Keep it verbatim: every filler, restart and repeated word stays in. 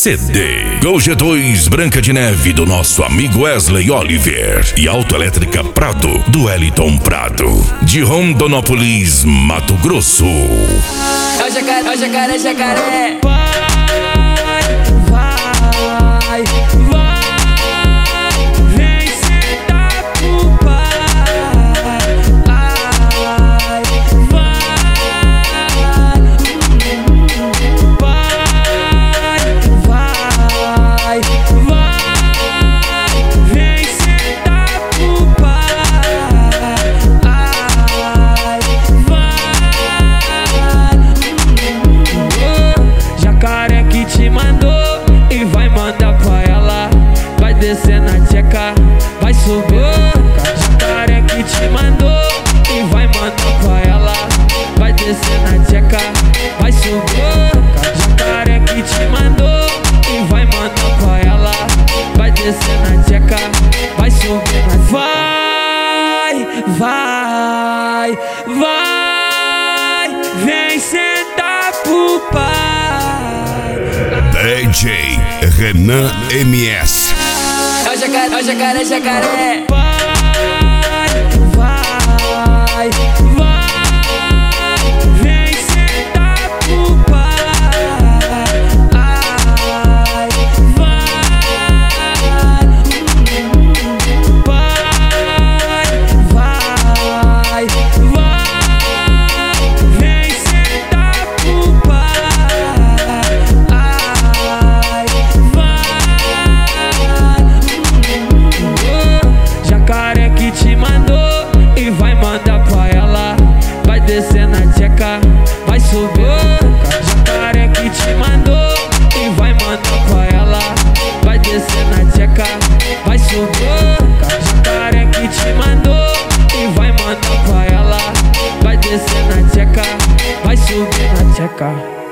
C D. Gol G dois Branca de Neve do nosso amigo Wesley Oliver e Autoelétrica Prado do Wellington Prado, de Rondonópolis, Mato Grosso. É o jacaré, é o jacaré, é jacaré. Vai, vai, vai, vem sentar pro pai. Ai, vai, vai, vai, vem sentar pro pai. Ai, vai, jacaré que te mandou e vai mandar pra ela. Vai descer na tcheca, vai subir. Jacaré que te mandou e vai mandar pra ela. Vai descer na tcheca, vai subir. Jacaré que te mandou e vai mandar pra ela. Vai descer na tcheca, vai subir. Vai, vai, vai, vem sentar pro pai. D J Renan M S. É o jacaré, é o jacaré, é jacaré. Vai, vai, vai, vem sentar pro pai. Ai, vai, vai, vai, vem sentar pro pai. Ai, vai, jacaré que te mandou e vai mandar pra ela. Vai descer na tcheca, vai subir. Jacaré que te mandou e vai mandar pra ela. Vai descer na tcheca, vai subir. Jacaré que te mandou e vai mandar pra ela. Vai descer na tcheca, vai subir na tcheca.